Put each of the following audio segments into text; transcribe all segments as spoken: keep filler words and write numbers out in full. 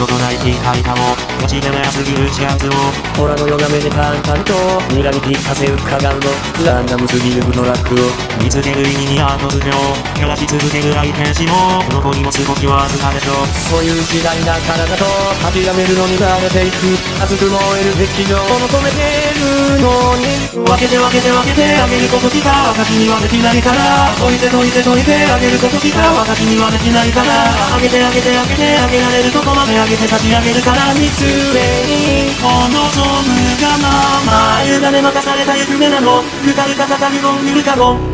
ことない気吐いたもガチでなやすぎるシャツを虎のような目で淡々と睨み聞かせ伺うのランダムすぎるブのラックを見つける意味にあと不良減らし続ける愛天使もどこにも少しはずかでしょそういう時代だからだと諦めるのに慣れていく熱く燃える劇場を求めてるのに分けて分けて分けてあげることしか私にはできないから解いて解いて解いてあげることしか私にはできないからあげてあげてあげてあげられるとこまであげて差し上げるから見つめにこの望むがまま委ね任された夢なのぬかるかかかるゴンぬるかゴン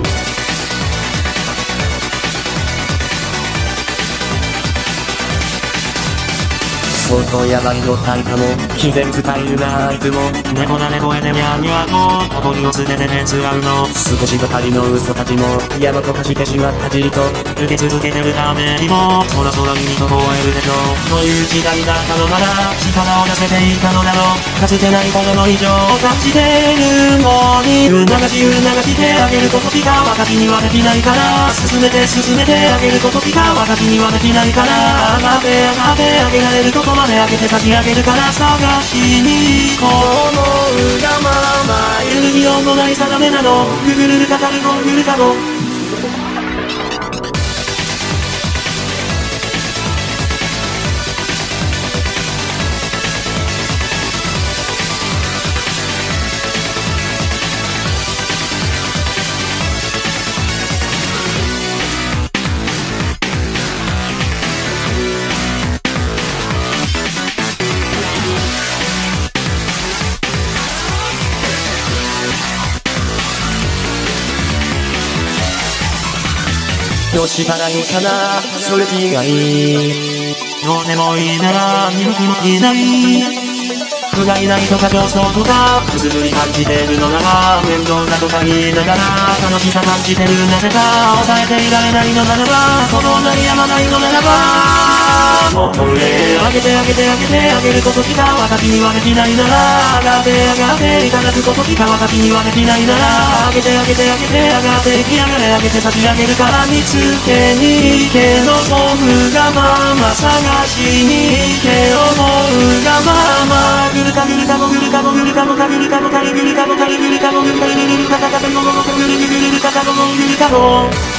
相当やばいのタイパも毅然使えるなあいつも猫な猫へねにゃんにゃと誇りを捨ててねつらうの少しばかりの嘘たちも山と化してしまったじりと受け続けてるためにもそらそら耳と吠えるでしょうという時代だったのなら力を出せていたのだろうかつてないほどの異常を感じてるのに促し促してあげることしか私にはできないから進めて進めてあげることしか私にはできないから上がって上がってあげられるとこまであげて差し上げるから探しに行こう思うがまま揺るぎようのない定めなのググルルかかるゴングルカゴンよしかないかなそれ以外どうでもいいなら見る気もいない不甲斐ないとか上層とかくすぶり感じてるのなら面倒だとか言いながら楽しさ感じてるなぜか抑えていられないのならばこの鳴りやまないのならばもっと上上げて上げて上げて上げることしか私にはできないなら上がって上がっていただくことしか私にはできないなら上げて上げて上げて上がっていき上がれ上げて差し上げるから見つけに行け望むがまま探しに行け思うがままぐるかぐるかもぐるかもぐるかもかぐるかもかりぐるかもかりぐるかもぐるかりぐるかかかかもももぐるぐるぐるかかももぐるかも